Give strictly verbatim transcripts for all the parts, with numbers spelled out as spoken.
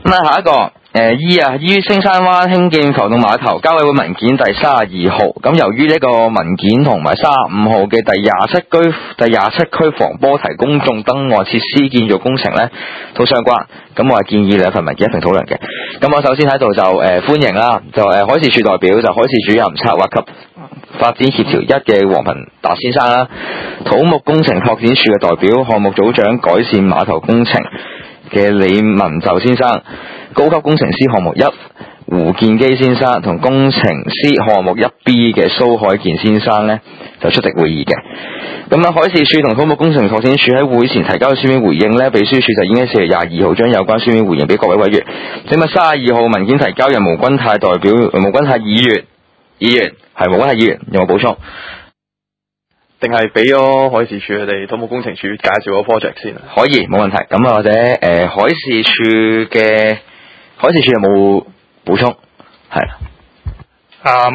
咁啊，下一個誒 E 啊，於青山灣興建浮動碼頭交委會文件第三十二號。咁由於呢個文件同埋三十五號嘅第廿七區第廿七區防波堤公眾登岸設施建造工程呢都相關，咁我係建議兩份文件一併討論嘅。咁我首先喺度就誒、呃、歡迎啦，就誒、呃、海事處代表就海事主任策劃及發展協調一嘅黃頻達先生啦，土木工程拓展處嘅代表項目組長改善碼頭工程嘅李文就先生，高級工程師項目一胡建基先生同工程師項目一 B 嘅蘇海健先生呢就出席會議嘅。咁啊，海事處同土木工程拓展處喺會前提交書面回應呢，秘書處就已經喺四月廿二號將有關書面回應俾各位委員。咁啊，三十二號文件提交人毛君泰代表毛君泰議員，議員係毛君泰議員有冇補充？ 定係俾咗海事處佢哋土木工程處介紹個 project 先？ 可以，冇問題。咁啊，或者誒、呃、海事處嘅海事處有冇補充？係。 啊、um, ，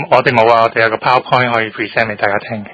我哋冇啊，我哋有個 PowerPoint 可以 present 俾大家聽嘅。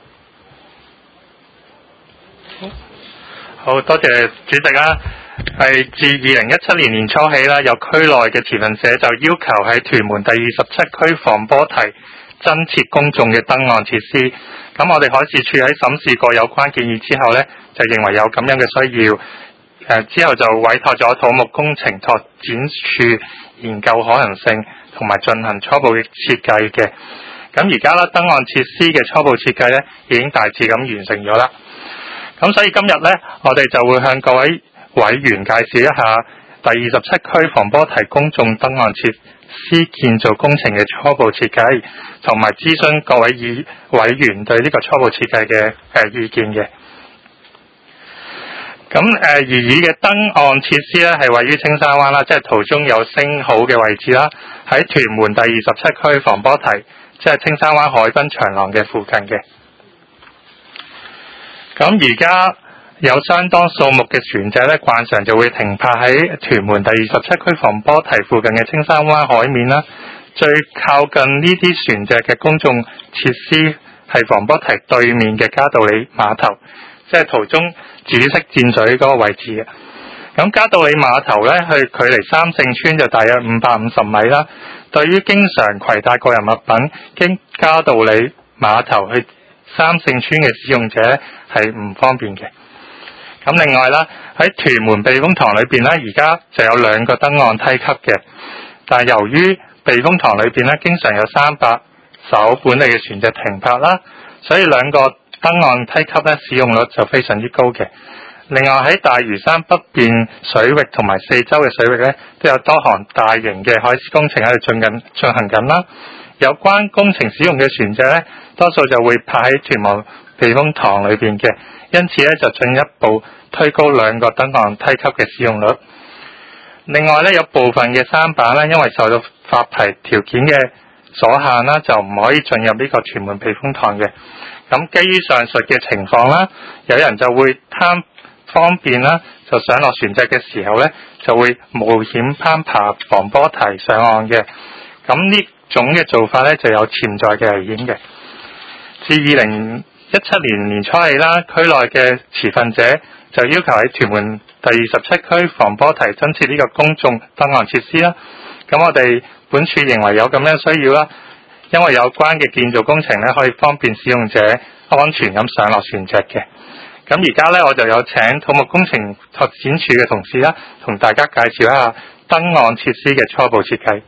好多謝主席啦。係自二零一七年年初起啦，有區內嘅持份者就要求喺屯門第二十七區防波堤增設公眾嘅登岸設施。咁我哋海事處喺審視過有關建議之後呢，就認為有咁樣嘅需要。誒之後就委託咗土木工程拓展處研究可行性同埋進行初步嘅設計嘅。咁而家咧登岸設施嘅初步設計呢，已經大致咁完成咗啦。咁所以今日呢，我哋就會向各位委員介紹一下第二十七區防波堤公眾登岸設施建造工程嘅初步設計，同埋諮詢各位議委員對呢個初步設計嘅誒意見嘅。咁誒而以嘅登岸設施咧係位於青山灣啦，即係途中有星號嘅位置啦，喺屯門第二十七區防波堤，即係青山灣海濱長廊嘅附近嘅。咁而家有相當數目嘅船隻咧，慣常就會停泊喺屯門第二十七區防波堤附近嘅青山灣海面啦。最靠近呢啲船隻嘅公眾設施係防波堤對面嘅嘉道理碼頭，即係途中紫色箭嘴嗰個位置嘅。咁嘉道理碼頭咧，去距離三聖村就大約五百五十米啦。對於經常攜帶個人物品經嘉道理碼頭去三聖村嘅使用者係唔方便嘅。咁另外啦，喺屯門避風塘裏邊咧，而家就有兩個登岸梯級嘅，但係由於避風塘裏邊咧，經常有三百艘本地嘅船隻停泊啦，所以兩個登岸梯級咧使用率就非常之高嘅。另外喺大嶼山北邊水域同埋四周嘅水域咧，都有多項大型嘅海事工程喺度進緊進行緊啦。有關工程使用嘅船隻咧，多數就會泊喺屯門避風塘裏邊嘅，因此咧就進一步推高兩個登岸梯級嘅使用率。另外咧，有部分嘅舢板咧，因為受到發牌條件嘅所限啦，就唔可以進入呢個屯門避風塘嘅。咁基於上述嘅情況啦，有人就會貪方便啦，就上落船隻嘅時候咧，就會冒險攀爬防波堤上岸嘅。咁呢種嘅做法咧，就有潛在嘅危險嘅。自二零一七年年初起啦，區內嘅持份者就要求喺屯門第二十七區防波堤增設呢個公眾登岸設施啦。咁我哋本處認為有咁樣需要啦，因為有關嘅建造工程咧，可以方便使用者安全咁上落船隻嘅。咁而家咧，我就有請土木工程拓展處嘅同事啦，同大家介紹一下登岸設施嘅初步設計。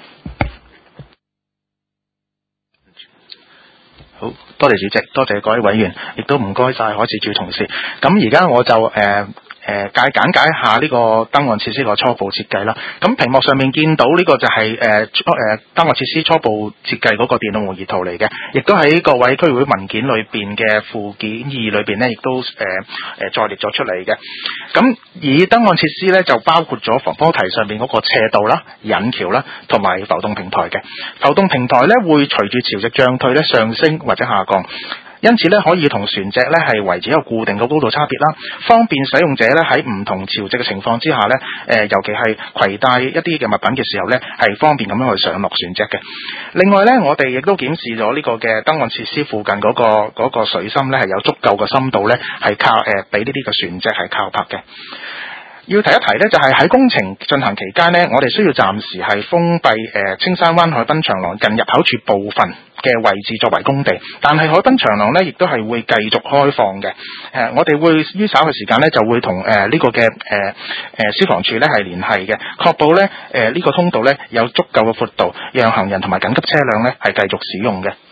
好多謝主席，多謝各位委員，亦都唔該晒海事處同事。咁而家我就誒。呃誒介簡介一下呢個登岸設施個初步設計啦。咁屏幕上面見到呢個就係誒誒登岸設施初步設計嗰個電腦模擬圖嚟嘅，亦都喺各位區議會文件裏邊嘅附件二裏邊呢，亦都誒誒、呃、再列咗出嚟嘅。咁而登岸設施呢，就包括咗防波堤上面嗰個斜道啦、引橋啦，同埋浮動平台嘅。浮動平台呢，會隨住潮汐漲退咧上升或者下降。因此咧，可以同船隻咧係維持一個固定嘅高度差別啦，方便使用者咧喺唔同潮汐嘅情況之下咧，誒、呃、尤其係攜帶一啲嘅物品嘅時候咧，係方便咁樣去上落船隻嘅。另外咧，我哋亦都檢視咗呢個嘅登岸設施附近嗰、嗰個嗰個水深咧係有足夠嘅深度咧，係靠誒俾呢啲嘅船隻係靠泊嘅。 要提一提咧，就係喺工程進行期間呢，我哋需要暫時係封閉誒青山灣海濱長廊近入口處部分嘅位置作為工地，但係海濱長廊呢亦都係會繼續開放嘅。誒、呃，我哋會於稍嘅時間呢就會同誒呢個嘅誒誒消防處呢係聯繫嘅，確保咧誒呢個通道呢有足夠嘅闊度，讓行人同埋緊急車輛呢係繼續使用嘅。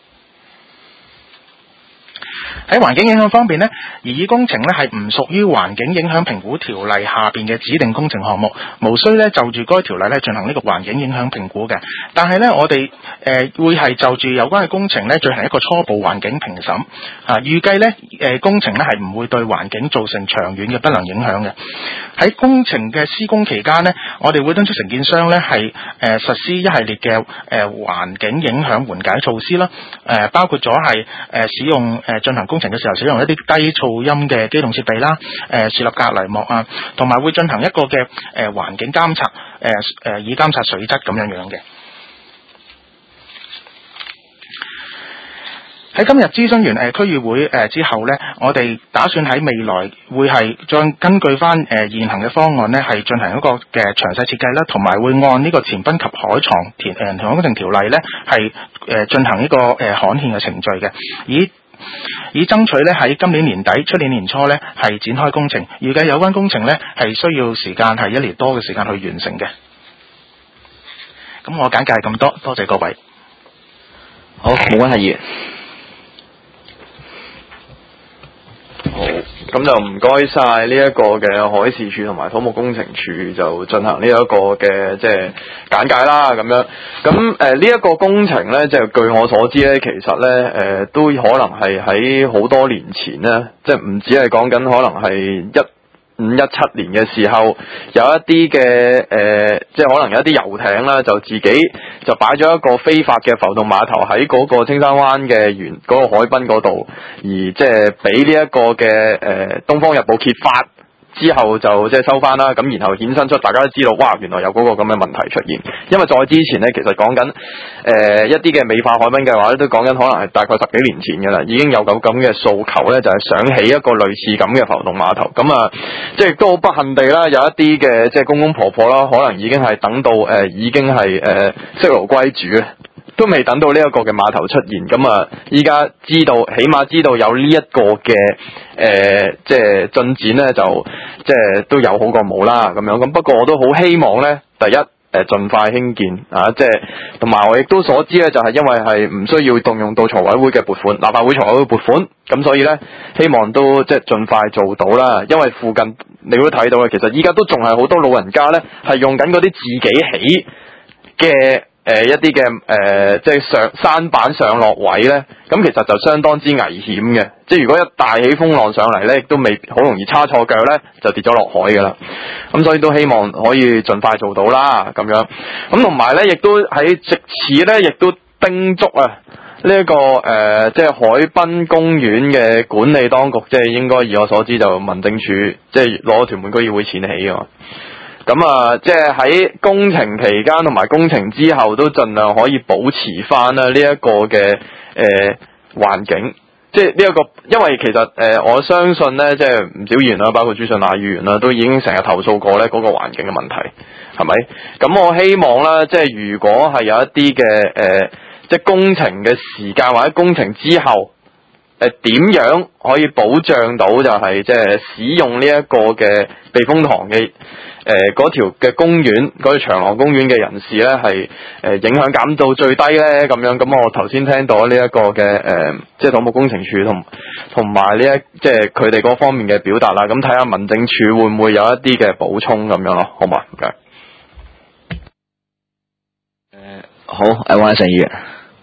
喺環境影響方面呢，擬議工程呢係唔屬於環境影響評估條例下邊嘅指定工程項目，無需呢就住該條例呢進行呢個環境影響評估嘅。但係呢，我哋誒、呃、會係就住有關嘅工程呢進行一個初步環境評審，啊，預計呢誒、呃、工程呢係唔會對環境造成長遠嘅不良影響嘅。喺工程嘅施工期間呢，我哋會敦促承建商呢係誒、呃、實施一系列嘅誒、呃、環境影響緩解措施啦，誒、呃、包括咗係誒使用誒進、呃、行工程嘅時候使用一啲低噪音嘅機動設備啦，誒樹立隔離膜啊，同埋會進行一個嘅誒環境監察，誒、呃、誒以監察水質咁樣樣嘅。喺今日諮詢完誒區議會誒之後呢，我哋打算喺未來會係再根據翻誒現行嘅方案呢，係進行一個嘅詳細設計啦，同埋會按呢個前濱及海床填誒填海工程條例呢，係誒進行呢個誒刊憲嘅程序嘅，以以爭取咧喺今年年底、出年年初咧係展開工程，預計有關工程咧係需要時間係一年多嘅時間去完成嘅。咁我簡介係咁多，多謝各位。 好，冇問題，議員。 好，咁就唔該晒呢一個嘅海事處同埋土木工程處就進行呢一個嘅即係簡介啦，咁樣。咁誒呢一個工程咧，就據我所知咧，其實咧誒、呃、都可能係喺好多年前咧，即係唔止係講緊可能係一五一七年嘅時候，有一啲嘅誒，即係可能有一啲遊艇啦，就自己就擺咗一個非法嘅浮動碼頭喺嗰個青山灣嘅沿嗰個海濱嗰度，而即係俾呢一個嘅誒、呃《東方日報》揭發之後就即係收翻啦，咁然後衍生出大家都知道，哇，原來有嗰個咁嘅問題出現。因為再之前咧，其實講緊誒一啲嘅美化海濱計劃咧，都講緊可能係大概十幾年前嘅啦，已經有咁咁嘅訴求咧，就係、是、想起一個類似咁嘅浮動碼頭。咁啊，即係都好不幸地啦，有一啲嘅即係公公婆婆啦，可能已經係等到誒、呃、已經係誒息勞歸主啊，都未等到呢一個嘅碼頭出現。咁啊，依家知道，起碼知道有呢一個嘅誒即係進展咧，就即係都有好過冇啦咁樣。咁不過我都好希望咧，第一誒盡快興建啊，即係同埋我亦都所知咧，就係因為係唔需要動用到財委會嘅撥款，立法會財委會撥款，咁所以咧希望都即係盡快做到啦。因為附近你都睇到嘅，其實依家都仲係好多老人家咧係用緊嗰啲自己起嘅。誒、呃、一啲嘅誒即係上山板上落位咧，咁其實就相當之危險嘅。即係如果一大起風浪上嚟咧，亦都未好容易叉錯腳咧，就跌咗落海㗎啦。咁所以都希望可以盡快做到啦，咁樣。咁同埋咧，亦都喺藉此咧，亦都叮囑啊呢一、這個誒、呃、即係海濱公園嘅管理當局，即係應該以我所知就民政處即係攞屯門區議會錢起㗎嘛。咁啊，即係喺工程期間同埋工程之後，都盡量可以保持翻啦呢一個嘅誒環境。即係呢一個，因為其實誒、呃、我相信咧，即係唔少議員啦，包括朱順亞議員啦，都已經成日投訴過咧嗰個環境嘅問題，係咪？咁我希望啦，即係如果係有一啲嘅誒，即係工程嘅時間或者工程之後，誒點樣可以保障到就係即係使用呢一個嘅避風塘嘅誒嗰條嘅公園嗰條長廊公園嘅人士咧係誒影響減到最低咧咁樣。咁我頭先聽到呢一個嘅誒即係土木工程處同同埋呢一即係佢哋嗰方面嘅表達啦。咁睇下民政處會唔會有一啲嘅補充咁樣咯，好嘛？唔該。 誒好，誒黃成議員。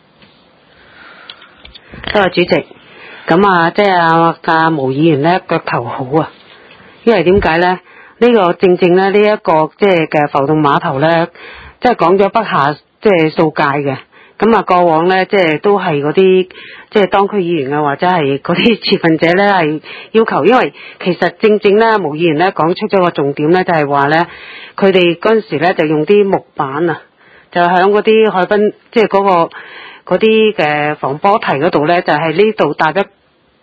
多謝主席。咁啊，即係阿阿毛議員咧腳頭好啊，因為點解咧？呢、這個正正咧呢一、這個即係嘅浮動碼頭咧，即係講咗不下即係數屆嘅。咁啊，過往咧即係都係嗰啲即係當區議員啊，或者係嗰啲持份者咧係要求，因為其實正正咧毛議員咧講出咗個重點咧，就係話咧佢哋嗰陣時咧就用啲木板啊，就喺嗰啲海濱即係嗰個嗰啲嘅防波堤嗰度咧，就係呢度搭一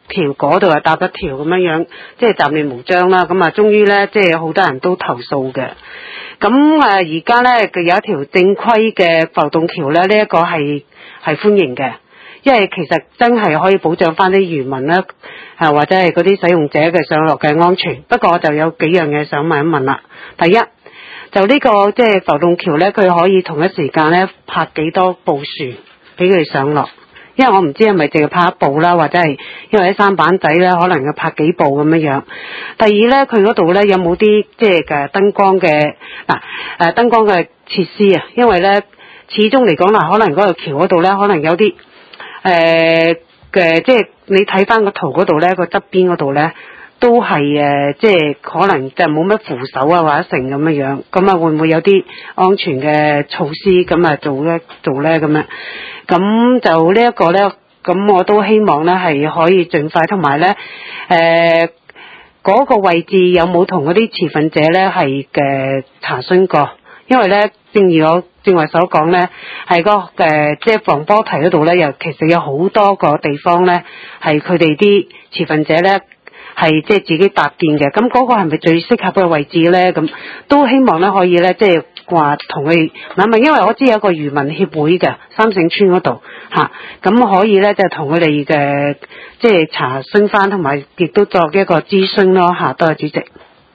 條嗰度又搭一條咁樣樣，即係雜亂無章啦。咁啊，終於咧，即係好多人都投訴嘅。咁啊，而家咧佢有一條正規嘅浮動橋咧，呢、這、一個係係歡迎嘅，因為其實真係可以保障翻啲漁民啦，啊或者係嗰啲使用者嘅上落嘅安全。不過我就有幾樣嘢想問一問啦。第一，就呢、這個即係浮動橋咧，佢可以同一時間咧泊幾多部樹俾佢哋上落？因為我唔知係咪淨係拍一部啦，或者係因為啲舢板仔咧，可能要拍幾部咁樣樣。第二咧，佢嗰度咧有冇啲即係嘅燈光嘅嗱誒燈光嘅設施啊？因為咧始終嚟講嗱，可能嗰條橋嗰度咧，可能有啲誒嘅即係你睇翻個圖嗰度咧，個側邊嗰度咧都係誒即係可能就冇乜扶手啊或者成咁樣樣。咁啊會唔會有啲安全嘅措施咁啊做咧做咧咁樣？咁就呢一個咧，咁我都希望咧係可以盡快，同埋咧誒嗰個位置有冇同嗰啲持份者咧係嘅查詢過？因為咧，正如我正話所講咧，係個誒即係防波堤嗰度咧，又其實有好多個地方咧係佢哋啲持份者咧係即係自己搭建嘅。咁嗰個係咪最適合嘅位置咧？咁都希望咧可以咧即係。話同佢問問，因為我知有一個漁民協會嘅三聖村嗰度嚇，咁、啊、可以咧就同佢哋嘅即係查詢翻，同埋亦都作一個諮詢咯嚇。多謝主席。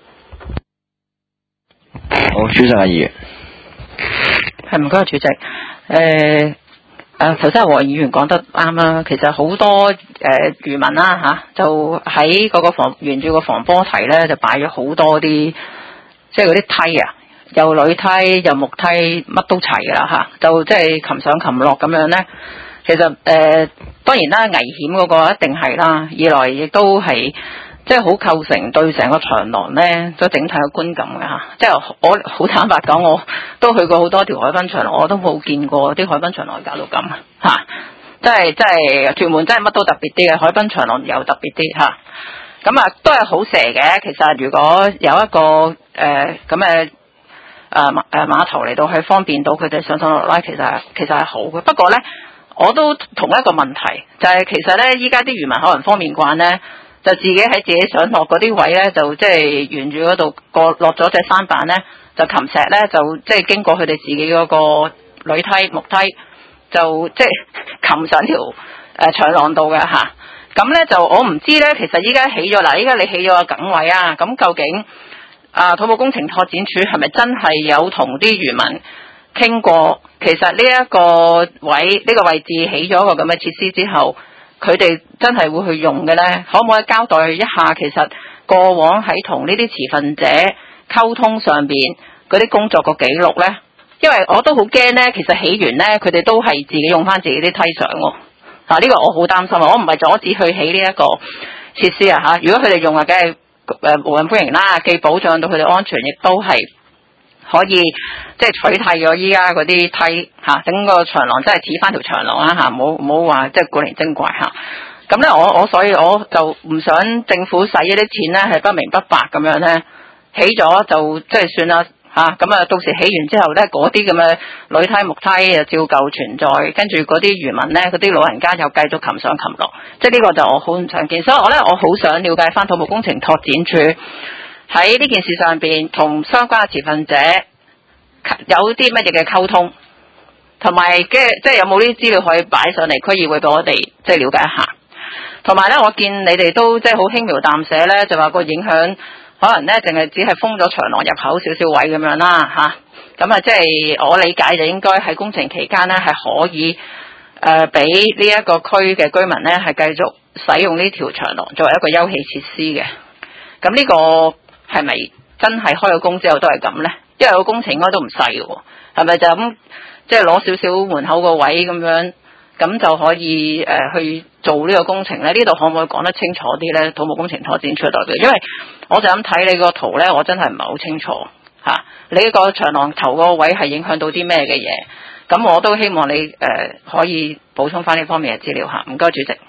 好，朱振亞議員。 係唔該，主席。誒、呃、誒，頭先阿黃議員講得啱啦。其實好多誒、呃、漁民啦嚇、啊，就喺嗰個防沿住個防波堤咧，就擺咗好多啲即係嗰啲梯啊。又鋁梯又木梯乜都齊㗎啦嚇，就即係擒上擒落咁樣咧。其實誒、呃、當然啦，危險嗰個一定係啦。二來亦都係即係好構成對成個長廊咧，即係整體嘅觀感嘅嚇。即係我好坦白講，我都去過好多條海濱長廊，我都冇見過啲海濱長廊搞到咁嚇。即係即係屯門真係乜都特別啲嘅，海濱長廊又特別啲嚇。咁啊都係好蛇嘅。其實如果有一個誒咁嘅誒碼誒碼頭嚟到去方便到佢哋上上落落，其實其實係好嘅。不過咧，我都同一個問題，就係、是、其實咧，依家啲漁民可能方便慣咧，就自己喺自己上落嗰啲位咧，就即係沿住嗰度過落咗隻舢板咧，就擒石咧，就即係經過佢哋自己嗰個鋁梯木梯，就即係擒上條誒、呃、長廊度嘅嚇。咁咧就我唔知咧，其實依家起咗嗱，依家你起咗個梗位啊，咁究竟？啊！土木工程拓展署係咪真係有同啲漁民傾過？其實呢一個位呢、呢個位置起咗個咁嘅設施之後，佢哋真係會去用嘅呢？可唔可以交代一下？其實過往喺同呢啲持份者溝通上邊嗰啲工作個記錄呢？因為我都好驚呢。其實起完呢，佢哋都係自己用翻自己啲梯上喎。嗱、啊，呢、呢個我好擔心啊！我唔係阻止佢起呢一個設施啊嚇。如果佢哋用啊，梗係。誒無人歡迎啦，既保障到佢哋安全，亦都係可以即係取替咗依家嗰啲梯嚇，整個長廊真係似翻條長廊啦嚇，唔好唔好話即係古靈精怪嚇。咁咧，我我所以我就唔想政府使一啲錢咧係不明不白咁樣咧，起咗就即係算啦嚇。咁啊，到時起完之後咧，嗰啲咁嘅鋁梯木梯啊照舊存在，跟住嗰啲漁民咧，嗰啲老人家又繼續擒上擒落，即係呢個就我好唔想見。所以我咧，我好想了解翻土木工程拓展署喺呢件事上邊同相關嘅持份者有啲乜嘢嘅溝通，同埋嘅即係有冇呢啲資料可以擺上嚟區議會俾我哋即係了解一下。同埋咧，我見你哋都即係好輕描淡寫咧，就話個影響。可能咧，淨係只係封咗長廊入口少少位咁樣啦嚇，咁啊即係我理解就應該喺工程期間咧係可以誒俾呢一個區嘅居民咧係繼續使用呢條長廊作為一個休憩設施嘅。咁呢個係咪真係開咗工之後都係咁咧？因為個工程應該都唔細嘅喎，係咪就咁即係攞少少門口個位咁樣？咁就可以誒、呃、去做呢個工程咧？呢度可唔可以講得清楚啲咧？土木工程拓展署代表，因為我就咁睇你個圖咧，我真係唔係好清楚嚇、啊。你個長廊頭個位係影響到啲咩嘅嘢？咁我都希望你誒、呃、可以補充翻呢方面嘅資料嚇。唔該，主席。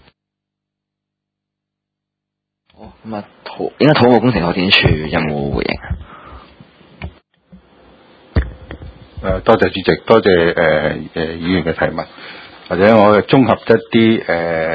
好，咁啊，土應該土木工程拓展署有冇回應？ 誒，多謝主席，多謝誒誒、呃、議員嘅提問。或者我綜合一啲誒、呃、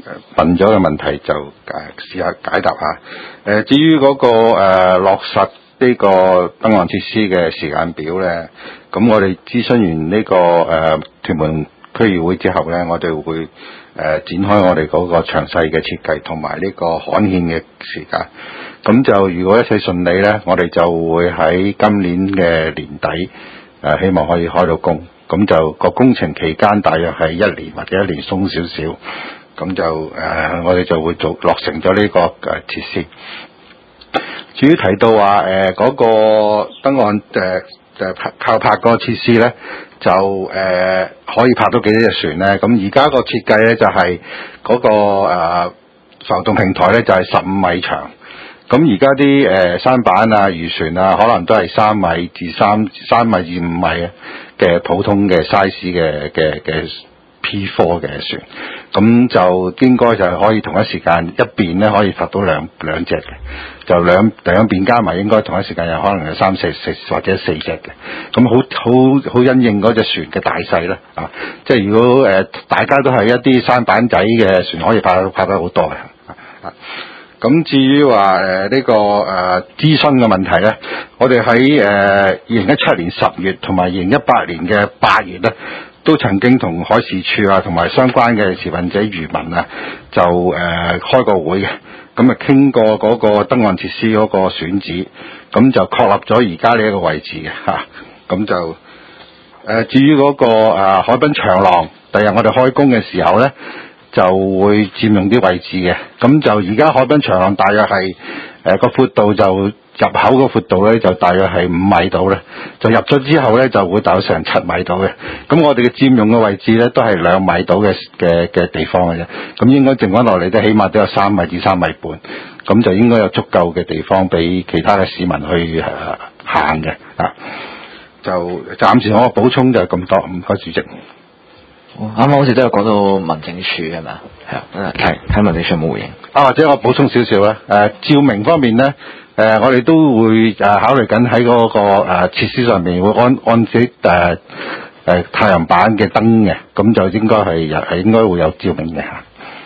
問咗嘅問題就誒試下解答下。誒至於嗰個誒落實呢個燈岸設施嘅時間表咧，咁我哋諮詢完呢個誒屯門區議會之後咧，我哋會誒展開我哋嗰個詳細嘅設計同埋呢個刊憲嘅時間。咁就如果一切順利咧，我哋就會喺今年嘅年底誒希望可以開到工。咁就個工程期間大約係一年或者一年鬆少少。咁就誒、呃，我哋就會做落成咗呢、這個誒、呃、設施。至於提到話誒嗰個燈岸誒誒靠泊嗰個設施咧，就誒、呃、可以泊到幾多隻船咧？咁而家個設計咧就係、是、嗰、那個誒、呃、浮動平台咧就係十五米長。咁而家啲誒舢板啊、漁船啊，可能都係三米至三三米至五米嘅普通嘅 size 嘅嘅嘅 P 四 嘅船。咁就應該就係可以同一時間一邊咧可以發到兩兩隻嘅，就兩兩邊加埋應該同一時間有可能有三四四或者四隻嘅。咁好好好因應嗰隻船嘅大細啦，啊，即係如果誒、呃、大家都係一啲舢板仔嘅船，可以拍拍得好多嘅。啊，咁至於話誒呢個誒、呃、諮詢嘅問題咧，我哋喺誒二零一七年十月同埋二零一八年嘅八月咧，都曾經同海事處啊，同埋相關嘅持份者漁民啊，就誒、呃、開過會嘅，咁啊傾過嗰個燈岸設施嗰個選址，咁就確立咗而家呢一個位置嘅嚇，咁、啊、就誒、呃、至於嗰、那個、呃、海濱長廊，第日我哋開工嘅時候咧，就會佔用啲位置嘅，咁就而家海濱長廊大約係誒個闊度就。入口個闊度咧就大約係五米度咧，就入咗之後咧就會大約成七米度嘅。咁我哋嘅佔用嘅位置咧都係兩米度嘅嘅嘅地方嘅啫。咁應該剩翻落嚟都起碼都有三米至三米半，咁就應該有足夠嘅地方俾其他嘅市民去誒、呃、行嘅啊。就暫時我嘅補充就係咁多，唔該主席。 啱啱好似都有講到民政處係咪啊？係啊，睇睇民政處有冇回應。啊， 或者我補充少少啦。誒、呃，照明方面咧。誒、呃，我哋都會誒、呃、考慮緊喺嗰個誒、呃、設施上面會安安置誒誒太陽板嘅燈嘅，咁就應該係係應該會有照明嘅嚇。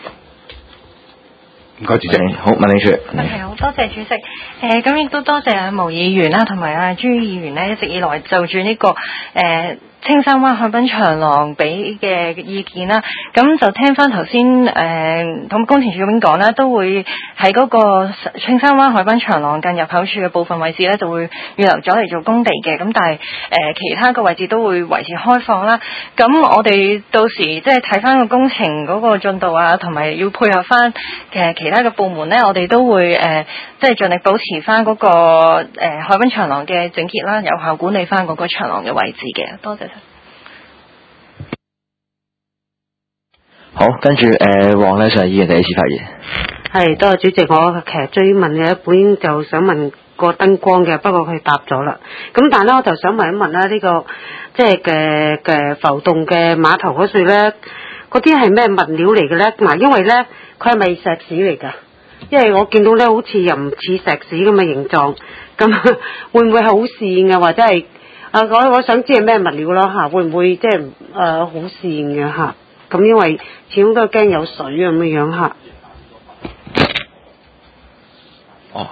唔該，主席。 好，民政處。 係好多謝主席。誒，咁亦都多謝阿毛議員啦，同埋阿朱議員咧，一直以來就住呢、這個誒。呃青山灣海濱長廊俾嘅意見啦，咁就聽翻頭先誒咁工程處嗰邊講啦，都會喺嗰個青山灣海濱長廊近入口處嘅部分位置咧，就會預留咗嚟做工地嘅，咁但係誒、呃、其他嘅位置都會維持開放啦。咁我哋到時即係睇翻個工程嗰個進度啊，同埋要配合翻嘅其他嘅部門咧，我哋都會誒、呃、即係盡力保持翻嗰、那個誒、呃、海濱長廊嘅整潔啦，有效管理翻嗰個長廊嘅位置嘅。多謝。 好，跟住誒黃麗嫦議員第一次發言。 係，多謝主席。我其實追問嘅本應就想問個燈光嘅，不過佢答咗啦。咁但係咧，我就想問一問啦，呢、這個即係嘅嘅浮動嘅碼頭嗰處咧，嗰啲係咩物料嚟嘅咧？嗱，因為咧佢係咪石屎嚟㗎？因為我見到咧好似又唔似石屎咁嘅形狀，咁會唔會係好跣嘅，或者係啊？我我想知係咩物料咯嚇？會唔會即係誒好跣嘅嚇？咁因為始終都係驚有水咁嘅樣嚇。 哦，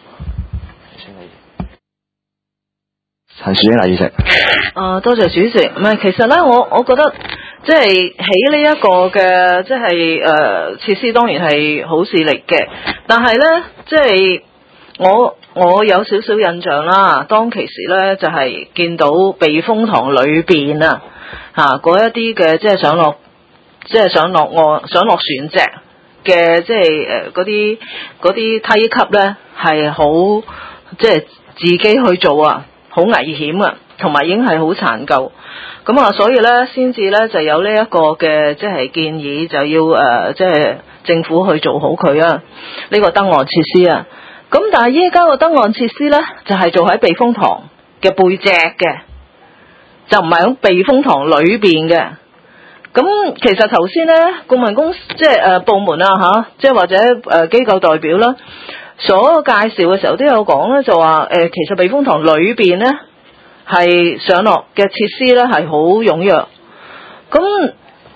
陳樹英大主席。 啊，多謝主席。唔係，其實咧，我我覺得即係起呢一個嘅即係誒設施，當然係好事嚟嘅。但係咧，即係我我有少少印象啦。當其時咧，就係、是、見到避風塘裏邊啊，嚇嗰一啲嘅即係上落。即係上落岸、上落船隻嘅，即係誒嗰啲嗰啲梯級咧，係好即係自己去做啊，好危險啊，同埋已經係好殘舊。咁啊，所以咧，先至咧就有呢一個嘅即係建議，就要誒、呃、即係政府去做好佢啊，呢、這個燈岸設施啊。咁但係依家個燈岸設施咧，就係、是、做喺避風塘嘅背脊嘅，就唔係喺避風塘裏邊嘅。咁其實頭先咧，顧問公即係誒部門啊嚇，即係或者誒機構代表啦，所介紹嘅時候都有講咧，就話誒、呃、其實避風塘裏邊咧係上落嘅設施咧係好踴躍。咁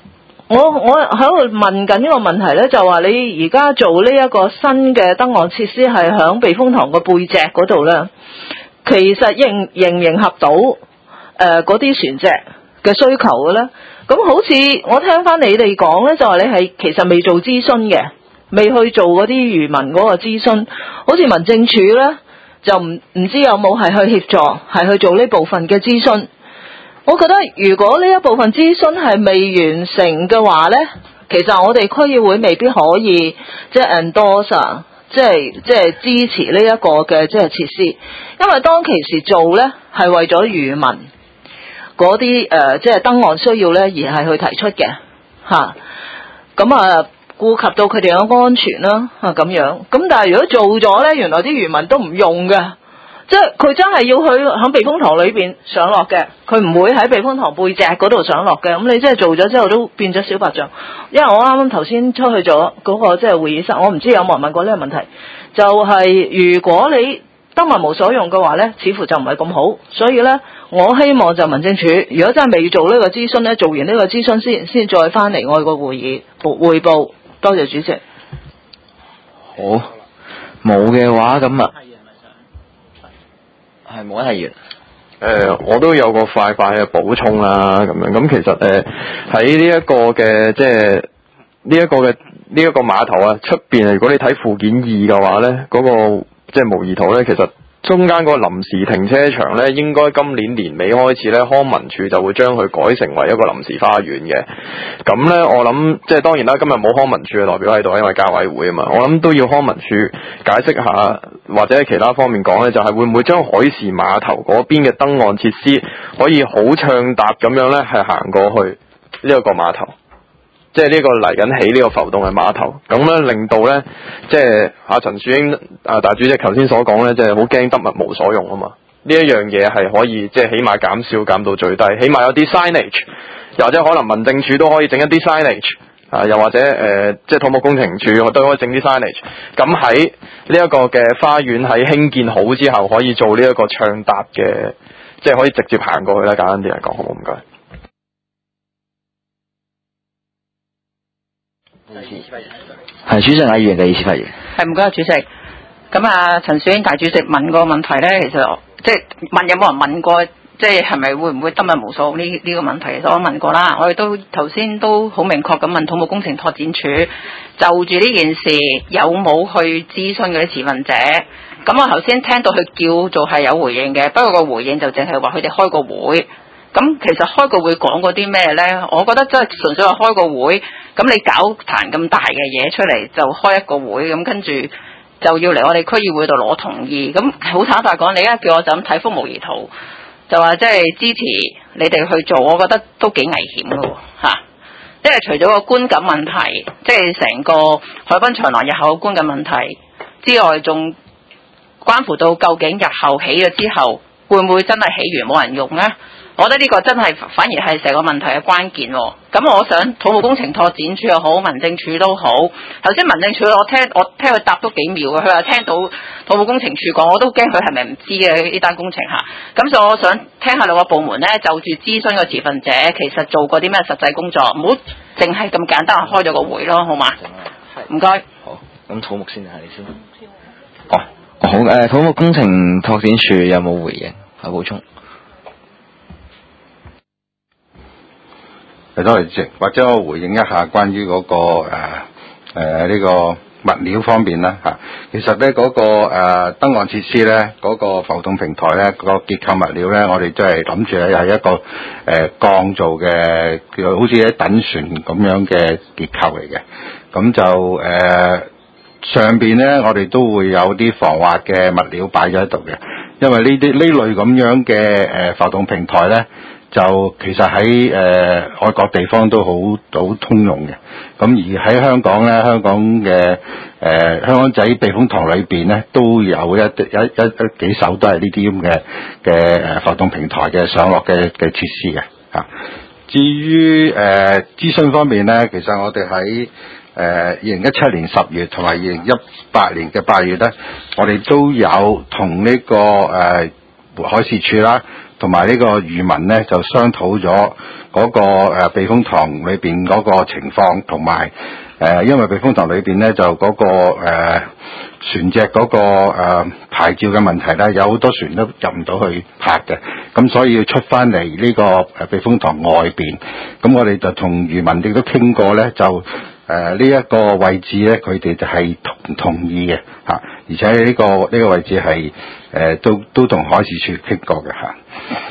我我喺度問緊呢個問題咧，就話你而家做呢一個新嘅登岸設施係響避風塘個背脊嗰度咧，其實應應唔應合到誒嗰啲船隻嘅需求嘅咧？咁好似我聽翻你哋講咧，就話你係其實未做諮詢嘅，未去做嗰啲漁民嗰個諮詢，好似民政處咧就唔唔知有冇係去協助，係去做呢部分嘅諮詢。我覺得如果呢一部分諮詢係未完成嘅話呢，其實我哋區議會未必可以即係 endorse， 即係即係支持呢一個嘅即係設施，因為當其時做呢係為咗漁民嗰啲誒即係登岸需要呢而係去提出嘅嚇，咁啊顧及到佢哋嘅安全啦啊咁樣，咁但係如果做咗呢，原來啲漁民都唔用嘅。即係佢真係要去喺避風塘裏邊上落嘅，佢唔會喺避風塘背脊嗰度上落嘅。咁你即係做咗之後都變咗小白象。因為我啱啱頭先出去咗嗰個即係會議室，我唔知有冇人問過呢個問題。就係如果你登岸無所用嘅話呢，似乎就唔係咁好。所以呢，我希望就民政處，如果真係未做呢個諮詢呢，做完呢個諮詢先先再翻嚟我個會議匯報。多謝主席。 好，冇嘅話咁啊。係冇得提完。 誒、呃，我都有個快快嘅補充啦，咁樣咁其實誒喺呢一個嘅即係呢一個嘅呢一個碼頭啊，出邊如果你睇附件二嘅話咧，嗰、那個即係模擬圖咧，其實中間嗰個臨時停車場咧，應該今年年尾開始咧，康文署就會將佢改成為一個臨時花園嘅。咁咧，我諗即係當然啦，今日冇康文署嘅代表喺度，因為交委會啊嘛。我諗都要康文署解釋下，或者其他方面講咧，就係、是、會唔會將海事碼頭嗰邊嘅登岸設施可以好暢達咁樣咧，係行過去呢一個碼頭。即係呢個嚟緊起呢個浮動嘅碼頭，咁咧令到咧，即係阿陳樹英啊大主席頭先所講咧，即係好驚得物無所用啊嘛。呢一樣嘢係可以即係起碼減少減到最低，起碼有啲 signage， 又或者可能民政處都可以整一啲 signage， 啊，又或者誒、呃、即係土木工程處都可以整啲 signage。咁喺呢一個嘅花園喺興建好之後，可以做呢一個暢達嘅，即係可以直接行過去啦。簡單啲嚟講，好唔該。 係主席議員嘅意思發言。 係唔該，主席。咁啊，陳樹英大主席問個問題咧，其實即係問有冇人問過，即係係咪會唔會得物無所呢呢個問題？其實我問過啦，我哋都頭先都好明確咁問土木工程拓展署，就住呢件事有冇去諮詢嗰啲持份者。咁我頭先聽到佢叫做係有回應嘅，不過個回應就淨係話佢哋開個會。咁其實開個會講嗰啲咩呢？我覺得真係純粹話開個會，咁你搞壇咁大嘅嘢出嚟就開一個會，咁跟住就要嚟我哋區議會度攞同意。咁好坦白講，你而家叫我就咁睇幅模擬圖，就話即係支持你哋去做，我覺得都幾危險㗎喎嚇。因為除咗個觀感問題，即係成個海濱長廊日後嘅觀感問題之外，仲關乎到究竟日後起咗之後，會唔會真係起完冇人用呢？我覺得呢個真係反而係成個問題嘅關鍵喎。咁我想土木工程拓展處又好，民政處都好。頭先民政處我聽我聽佢答都幾妙嘅，佢話聽到土木工程處講，我都驚佢係咪唔知嘅呢單工程嚇。咁所以我想聽下兩個部門呢，就住諮詢個持份者，其實做過啲咩實際工作，唔好淨係咁簡單開咗個會咯，好嘛？唔該。 好，咁土木先係你先。哦，好誒，土木工程拓展處有冇回應？有補充？ 多謝主席，或者我回應一下關於嗰、那個誒誒呢個物料方面啦嚇。其實咧嗰、那個誒、呃、登岸設施咧，嗰、那個浮動平台咧，嗰、那個結構物料咧，我哋都係諗住咧係一個誒、呃、鋼做嘅，叫好似一等船咁樣嘅結構嚟嘅。咁就誒、呃、上邊咧，我哋都會有啲防滑嘅物料擺咗喺度嘅，因為呢啲呢類咁樣嘅誒、呃、浮動平台咧。就其實喺誒、呃、外國地方都好好通用嘅，咁而喺香港咧，香港嘅誒、呃、香港仔避風塘裏邊咧，都有一一一一幾艘都係呢啲咁嘅嘅誒浮動平台嘅上落嘅嘅設施嘅嚇。至於誒、呃、諮詢方面咧，其實我哋喺誒二零一七年十月同埋二零一八年嘅八月咧，我哋都有同呢、這個誒、呃、海事處啦。 同埋呢個漁民咧就商討咗嗰個誒避風塘裏邊嗰個情況，同埋誒因為避風塘裏邊咧就嗰、嗰個誒、呃、船隻嗰、嗰個誒、呃、牌照嘅問題咧，有好多船都入唔到去泊嘅，咁所以要出翻嚟呢個誒避風塘外邊。咁我哋就同漁民亦都傾過咧，就誒呢一個位置咧，佢哋就係同唔同意嘅嚇、啊，而且呢、呢個呢、呢個位置係誒、呃、都都同海事處傾過嘅嚇。啊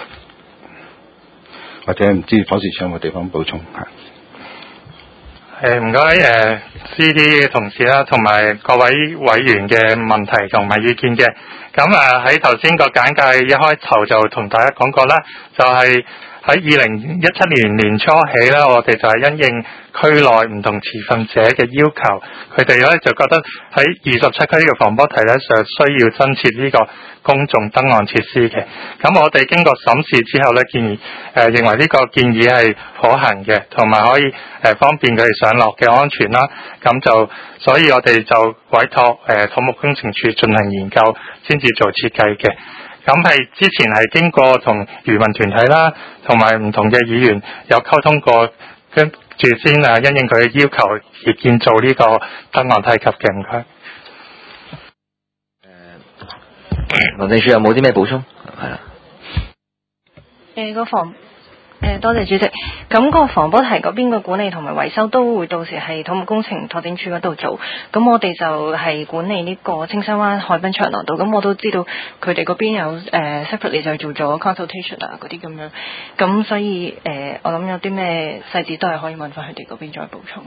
或者唔知海事處有冇地方補充嚇？ 誒唔該誒 C D 嘅同事啦，同埋各位委員嘅問題同埋意見嘅。咁啊喺頭先個簡介一開頭就同大家講過啦，就係喺二零一七年年初起啦，我哋就係因應區內唔同持份者嘅要求，佢哋咧就覺得喺二十七區呢個防波堤咧，就需要增設呢個公眾登岸設施嘅。咁我哋經過審視之後咧，建議誒、呃、認為呢個建議係可行嘅，同埋可以誒、呃、方便佢哋上落嘅安全啦。咁就所以我哋就委託誒、呃、土木工程處進行研究，先至做設計嘅。咁係之前係經過同漁民團體啦，同埋唔同嘅議員有溝通過，跟住先啊因應佢嘅要求而建造呢個登岸梯級嘅。唔該。 誒，民政處有冇啲咩補充？係啦。 誒個防誒多謝主席。咁個防波堤嗰邊嘅管理同埋維修都會到時係土木工程拓展處嗰度做。咁我哋就係管理呢個青山灣海濱長廊道。咁我都知道佢哋嗰邊有誒 separately 就做咗 consultation 啊嗰啲咁樣。咁所以誒、呃、我諗有啲咩細節都係可以問翻佢哋嗰邊再補充。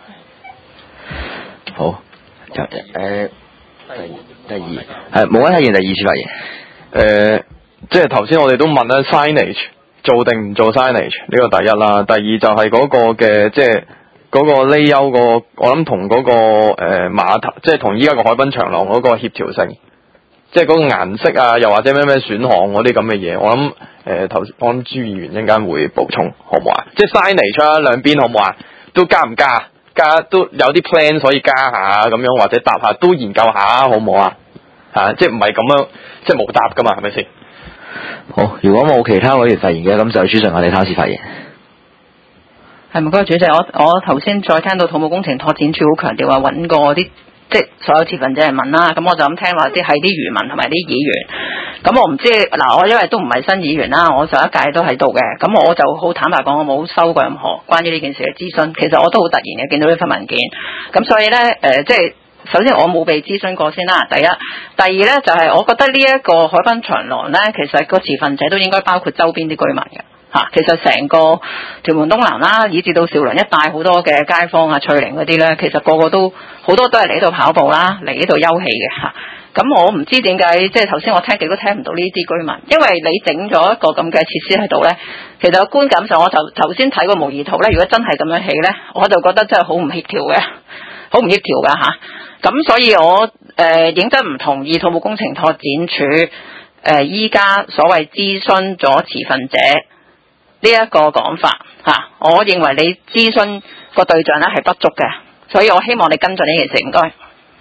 好，就誒、呃、第第二係冇人睇完第二次發言。 誒、呃，即係頭先我哋都問啦 signage。做定唔做 signage 呢個第一啦，第二就係嗰個嘅即係嗰個 layout 個，我諗同嗰個誒碼頭，即係同依家個海濱長廊嗰個協調性，即係嗰個顏色啊，又或者咩咩選項嗰啲咁嘅嘢，我諗誒頭我諗朱議員一陣間會補充，好唔好啊？即係 signage 啊，兩邊好唔好啊？都加唔加？加都有啲 plan 所以加下咁樣，或者答下都研究下，好唔好啊？嚇，即係唔係咁樣，即係冇答噶嘛，係咪先？ 好，如果冇其他委員發言嘅，咁就朱順我哋開始發言。 係唔該，主席，我我頭先再聽到土木工程拓展處好強調話揾過啲即係所有持份者嚟問啦，咁我就咁聽話啲係啲漁民同埋啲議員，咁我唔知嗱，我因為都唔係新議員啦，我上一屆都喺度嘅，咁我就好坦白講，我冇收過任何關於呢件事嘅諮詢，其實我都好突然嘅見到呢份文件，咁所以咧誒、呃、即係。首先我冇被諮詢過先啦，第一，第二咧就係、是、我覺得呢一個海濱長廊咧，其實個持份者都應該包括周邊啲居民嘅嚇。其實成個屯門東南啦，以至到兆麟一帶好多嘅街坊啊、翠玲嗰啲咧，其實個個都好多都係嚟呢度跑步啦，嚟呢度休憩嘅嚇。咁我唔知點解，即係頭先我聽極都聽唔到呢啲居民，因為你整咗一個咁嘅設施喺度咧，其實個觀感上我就頭先睇個模擬圖咧，如果真係咁樣起咧，我就覺得真係好唔協調嘅，好唔協調㗎嚇。咁所以我誒、呃、認真唔同意土木工程拓展處誒依家所謂諮詢咗持份者呢一個講法嚇、啊，我認為你諮詢個對象咧係不足嘅，所以我希望你跟進呢件事，唔該。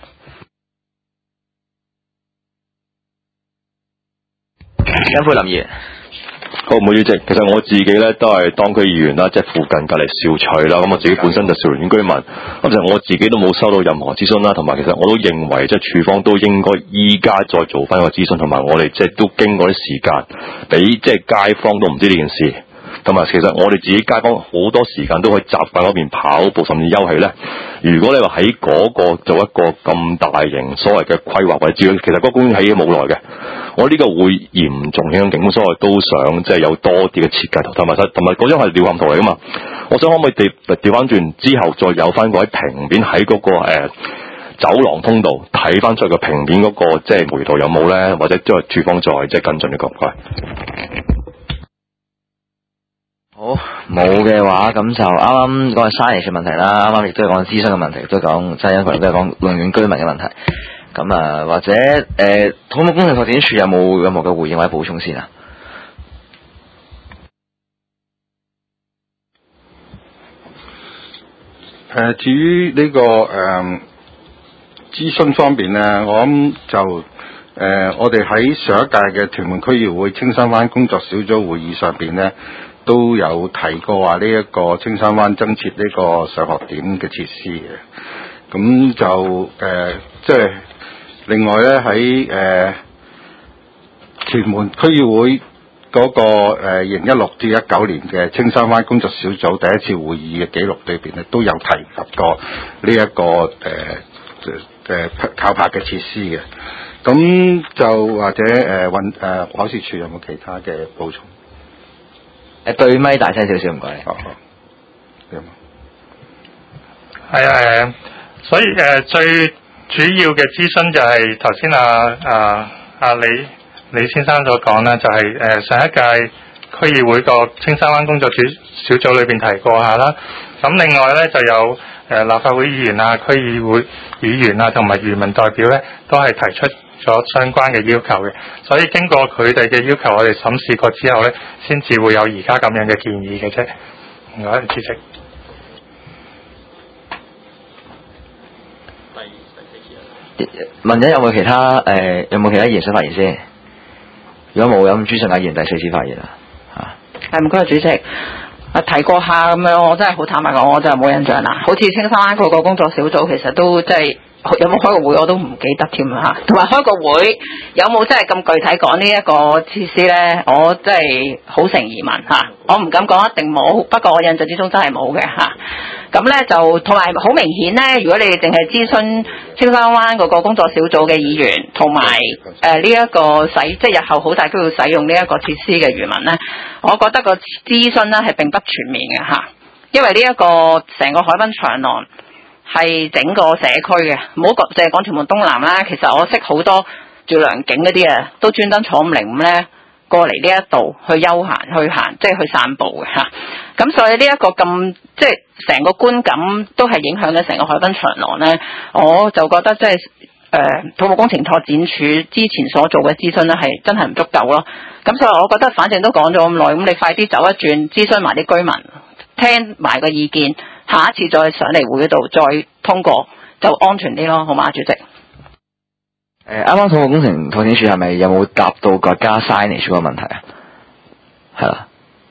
殷沛林議員。 好，唔好主席，其實我自己咧都係當區議員啦，即係附近隔離兆翠啦。咁我自己本身就兆麟居民，咁其實我自己都冇收到任何諮詢啦，同埋其實我都認為即係處方都應該依家再做翻個諮詢，同埋我哋即係都經過啲時間，俾即係街坊都唔知呢件事。同埋其實我哋自己街坊好多時間都可以習慣嗰邊跑步甚至休憩咧。如果你話喺嗰個做一個咁大型所謂嘅規劃或者資料，其實嗰個公園起咗冇耐嘅，我呢個會嚴重影響景觀，所以我都想即係有多啲嘅設計圖，同埋同埋嗰張係鳥瞰圖嚟噶嘛。我想可唔可以調調翻轉之後再有翻嗰位平面喺嗰、那個誒、呃、走廊通道睇翻出去個平面嗰、那個即係模擬圖有冇咧，或者即係處方再即係跟進呢、這個唔該。 好，冇嘅話咁就啱啱講係 signage 嘅問題啦，啱啱亦都係講諮詢嘅問題，亦都講即係因為都係講龍園居民嘅問題。咁啊，或者誒、呃、土木工程拓展處有冇任何嘅回應或者補充先啊？ 誒、呃，至於呢、這個誒諮詢方面咧，我諗就誒、 呃，我哋喺上一屆嘅屯門區議會青山灣工作小組會議上邊呢，都有提過話呢一個青山灣增設呢個上學點嘅設施嘅。咁就誒、呃，即係另外咧喺誒屯門區議會嗰個誒二零一六至一九年嘅青山灣工作小組第一次會議嘅記錄裏邊咧，都有提及過呢、這、一個誒誒靠泊嘅設施嘅。咁就或者誒運誒考試處有冇其他嘅補充？ 誒對咪大聲少少，唔該你。 好好。有冇？ 係啊誒。所以誒、呃、最主要嘅諮詢就係頭先啊啊啊李李先生所講啦，就係、是、誒、呃、上一屆區議會個青山灣工作小小組裏邊提過下啦。咁另外咧就有誒、呃、立法會議員啊、區議會議員啊同埋漁民代表咧，都係提出咗相關嘅要求嘅。所以經過佢哋嘅要求，我哋審視過之後咧，先至會有而家咁樣嘅建議嘅啫。唔該，主席。 問咗有冇其他誒、呃、有冇其他議員想發言先？如果冇，咁朱順亞議員第四次發言啦嚇。 係唔該，主席。啊提過下咁樣，我真係好坦白講，我真係冇印象啦。好似青山灣嗰個工作小組，其實都即係有冇開過會我都唔記得添啦嚇。同埋開個會有冇真係咁具體講呢一個設施咧？我真係好成疑問嚇。我唔敢講一定冇，不過我印象之中真係冇嘅嚇。咁咧就同埋好明顯咧，如果你哋淨係諮詢青山灣嗰個工作小組嘅議員，同埋誒呢一個使即係日後好大機會使用呢一個設施嘅漁民咧，我覺得個諮詢咧係並不全面嘅嚇，因為呢一個成個海濱長廊係整個社區嘅，唔好講淨係講屯門東南啦。其實我識好多住良景嗰啲啊，都專登坐五零五咧過嚟呢一度去休閒去行，即係去散步嘅嚇。咁所以呢一個咁即係成個觀感都係影響緊成個海濱長廊咧，我就覺得即係誒土木工程拓展署之前所做嘅諮詢咧係真係唔足夠咯。咁所以我覺得反正都講咗咁耐，咁你快啲走一轉，諮詢埋啲居民，聽埋個意見，下一次再上嚟會嗰度再通過就安全啲咯，好嘛，主席？ 誒啱啱土木工程拓展署係咪有冇答到個加 signage 嗰個問題啊？係啦。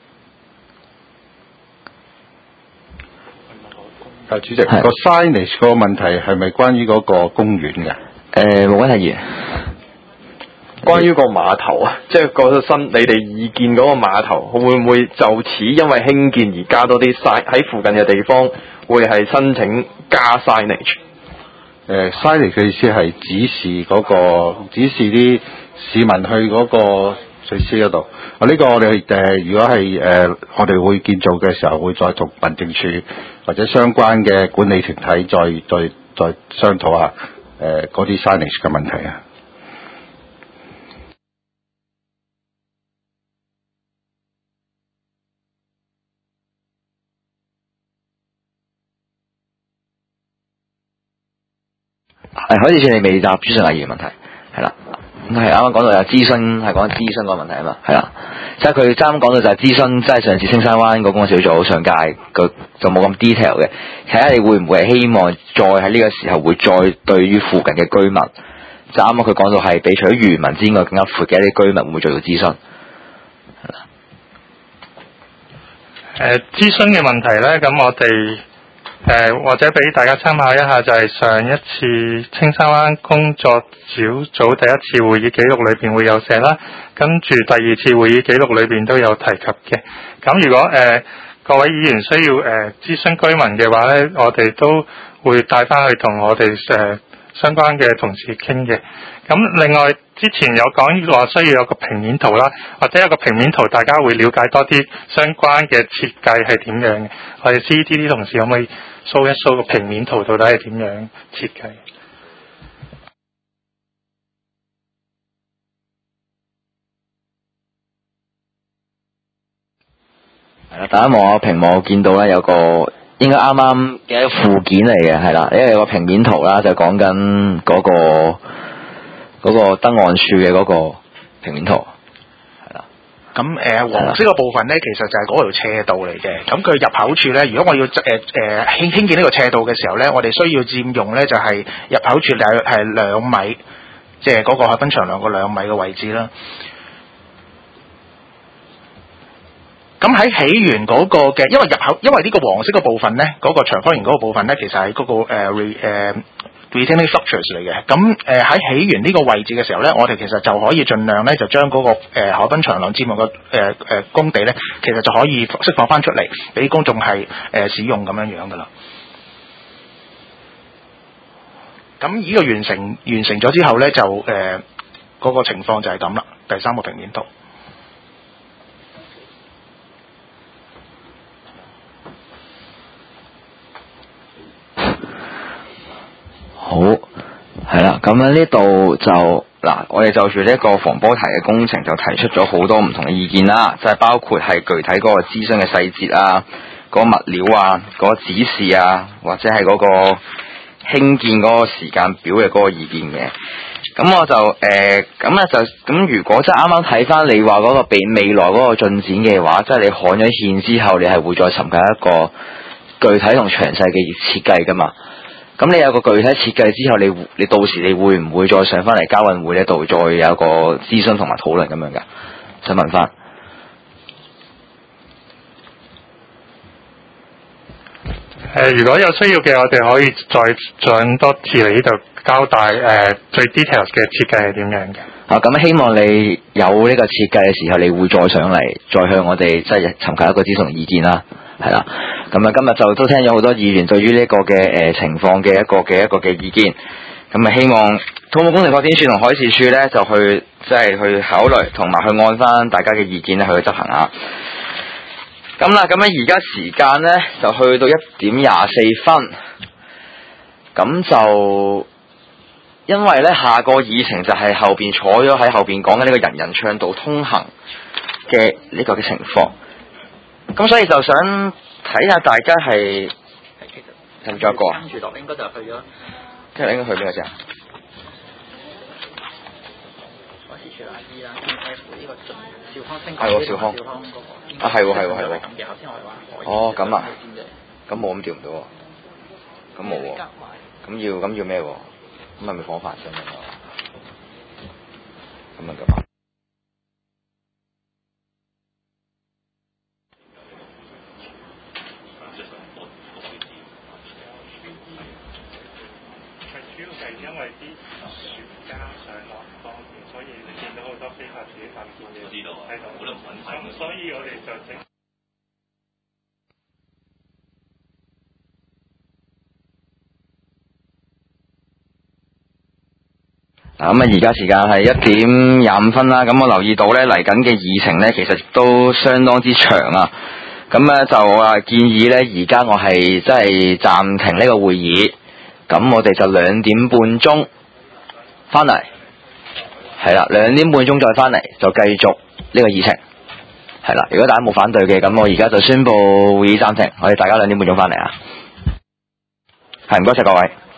啊，主席，個 signage 個問題係咪關於嗰個公園嘅？ 誒，冇問題。 關於個碼頭啊，即係個新你哋意見嗰個碼頭，會唔會就此因為興建而加多啲 sign 喺附近嘅地方，會係申請加 signage？ 誒 signage 嘅意思係指示嗰、嗰個指示啲市民去嗰個設施嗰度。啊，呢個我哋誒、呃、如果係誒、呃、我哋會建造嘅時候，會再同民政處或者相關嘅管理團體再再再商討下誒嗰啲 signage 嘅問題啊。 係，好似你未答朱順亞議員問題，係啦，咁係啱啱講到有諮詢，係講諮詢個問題啊嘛，係啦，即係佢啱啱講到就係諮詢，即係上次青山灣個工作小組上屆個就冇咁 detail 嘅，睇下你會唔會係希望再喺呢個時候會再對於附近嘅居民，就啱啱佢講到係比除咗漁民之外更加闊嘅一啲居民會唔會做到諮詢？係啦。 誒諮詢嘅問題咧，咁我哋。誒、呃、或者俾大家參考一下，就係上一次青山灣工作小組第一次會議記錄裏邊會有寫啦，跟住第二次會議記錄裏邊都有提及嘅。咁如果誒、呃、各位議員需要誒、呃、諮詢居民嘅話咧，我哋都會帶翻去同我哋誒、呃、相關嘅同事傾嘅。咁另外之前有講話需要有個平面圖啦，或者有個平面圖，大家會了解多啲相關嘅設計係點樣嘅。我哋 C D 啲同事可唔可以掃一掃個平面圖到底係點樣設計？ 係啦，大家望下屏幕見到咧有個應該啱啱嘅一個附件嚟嘅，係啦，因為有個平面圖啦，就講緊嗰個。嗰個登岸處嘅嗰個平面圖，係啦。 咁誒、呃、黃色個部分咧，其實就係嗰條斜道嚟嘅。咁佢入口處咧，如果我要誒誒興興建呢個斜道嘅時候咧，我哋需要佔用咧就係、是、入口處大約係兩米即係嗰個海濱長廊個兩米嘅位置啦。咁喺起源嗰個嘅，因為入口，因為呢個黃色嘅部分咧，嗰、嗰個長方形嗰個部分咧，其實係嗰、嗰個誒、呃、re 誒、呃、retaining structures 嚟嘅。咁誒喺起源呢個位置嘅時候咧，我哋其實就可以盡量咧就將嗰、嗰個誒、呃、海濱長廊佔用嘅誒誒工地咧，其實就可以釋放翻出嚟，俾公眾係誒、呃、使用咁樣樣噶啦。咁呢個完成完成咗之後咧，就誒嗰、呃嗰個情況就係咁啦。第三個平面圖。 好，係啦，咁喺呢度就嗱，我哋就住呢一個防波堤嘅工程就提出咗好多唔同嘅意見啦，即係包括係具體嗰個諮詢嘅細節啊，嗰、嗰個物料啊，嗰、嗰個指示啊，或者係嗰個興建嗰個時間表嘅嗰個意見嘅。咁我就誒，咁咧就咁，如果即係啱啱睇翻你話嗰個未未來嗰個進展嘅話，即係你看咗線之後，你係會再尋求一個具體同詳細嘅設計噶嘛？咁你有個具體設計之後，你你到時你會唔會再上翻嚟交運會呢度再有一個諮詢同埋討論咁樣㗎？想問翻。 誒，如果有需要嘅，我哋可以再上多次嚟呢度交代誒、呃、最 details 嘅設計係點樣嘅。 啊，咁希望你有呢個設計嘅時候，你會再上嚟，再向我哋即係尋求一個諮詢同意見啦。係啦，咁啊今日就都聽咗好多議員對於呢個嘅誒、呃、情況嘅一個嘅一個嘅意見，咁啊希望土木工程發展署同海事處咧就去即係、就是、去考慮，同埋去按翻大家嘅意見咧去執行啊。咁啦，咁樣而家時間咧就去到一點廿四分，咁就因為咧下個議程就係後邊坐咗喺後邊講緊呢個人人暢道通行嘅呢個嘅情況。咁所以就想睇下大家係係唔仲有一個啊？跟住落應該就去咗，跟住應該去邊個先啊？海事處阿姨啦，呢個兆康星係喎，兆康啊，係喎係喎係喎。哦，咁啊，咁冇咁調唔到喎，咁冇喎，咁要咁要咩喎？咁係咪放發聲啊？咁啊咁啊。 主要係因為啲船家上落唔方便，所以你見到好多非法自己發現嘅喺度，好多唔穩陣。咁所以我哋就整。 嗱，咁啊，而家時間係一點廿五分啦。咁我留意到咧，嚟緊嘅議程咧，其實都相當之長啊。咁咧就啊建議咧，而家我係即係暫停呢個會議。咁我哋就兩點半鐘翻嚟，係啦，兩點半鐘再翻嚟就繼續呢個議程，係啦。如果大家冇反對嘅，咁我而家就宣布會議暫停，我哋大家兩點半鐘翻嚟啊。係，唔該晒各位。